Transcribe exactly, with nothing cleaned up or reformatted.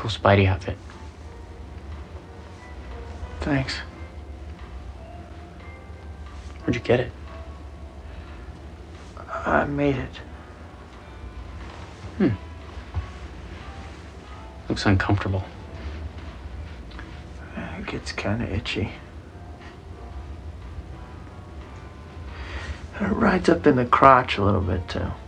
Spidey outfit. Thanks. Where'd you get it? I made it. Hmm. Looks uncomfortable. It gets kind of itchy. It rides up in the crotch a little bit, too.